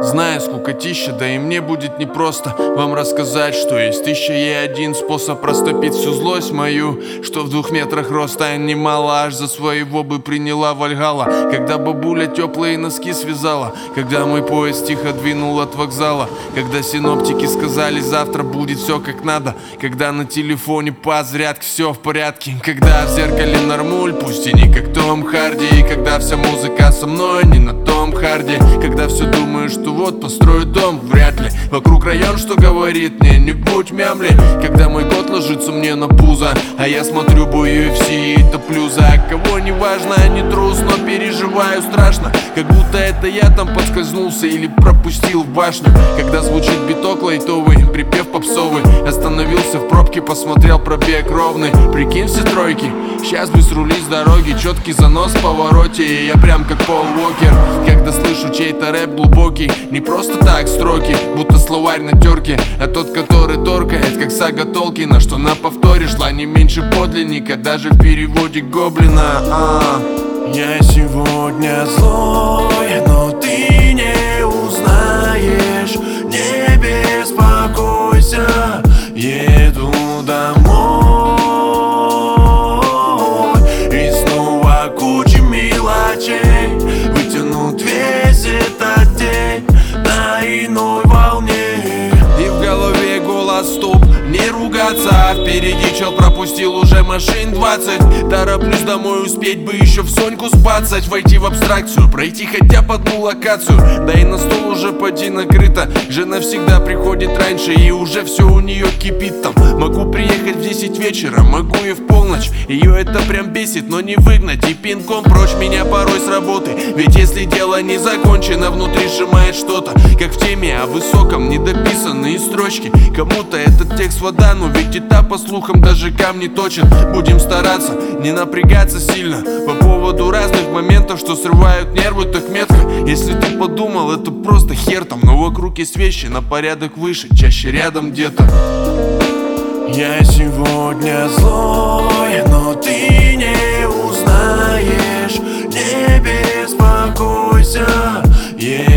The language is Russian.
Знаю, скукотища, да и мне будет непросто вам рассказать, что есть 1001 способ растопить всю злость мою, что в 2 метрах роста немало, аж за своего бы приняла Вальгалла. Когда бабуля теплые носки связала, когда мой поезд тихо двинул от вокзала, когда синоптики сказали, завтра будет все как надо, когда на телефоне по зарядке все в порядке, когда в зеркале нормуль, пусть и не как Том Харди, и когда вся музыка со мной не на Том Харди, когда все думаю, что вот построю дом, вряд ли. Вокруг район, что говорит мне, не будь мямли. Когда мой кот ложится мне на пузо, а я смотрю бой UFC и топлю за кого не важно, не трус, но переживаю страшно, как будто это я там подскользнулся или пропустил в башню. Когда звучит биток лайтовый, припев попсовый, остановился в пробке, посмотрел пробег ровный. Прикинь, все тройки, сейчас бы срулить с дороги, четкий занос в повороте, и я прям как Пол Уокер. Когда слышу чей-то рэп глубокий, не просто так строки, будто словарь на терке, а тот, который торкает, как сага Толкина, что на повторе шла не меньше подлинника, даже в переводе Гоблина. Я сегодня злой, но ты не узнаешь, не беспокойся, еду домой. И снова куча мелочей вытянут весь этот день на иной волне. И в голове голос стоп, не ругаться, впереди чел пропустил уже машин 20. Тороплюсь домой, успеть бы еще в Соньку спацать, войти в абстракцию, пройти хотя бы одну локацию. Да и на стол уже поди накрыто, жена всегда приходит раньше и уже все у нее кипит там. Могу приехать в 10 вечера, могу и в полночь, ее это прям бесит, но не выгнать и пинком прочь меня порой с работы. Ведь если дело не закончено, внутри сжимает что-то, как в теме о высоком, недописанные строчки. Кому-то этот текст вода, но ведь и та по слухам даже камни точит. Будем стараться не напрягаться сильно по поводу разных моментов, что срывают нервы так метко. Если ты подумал, это просто хер там, но вокруг есть вещи на порядок выше, чаще рядом где-то. Я сегодня злой, но ты не узнаешь, не беспокойся.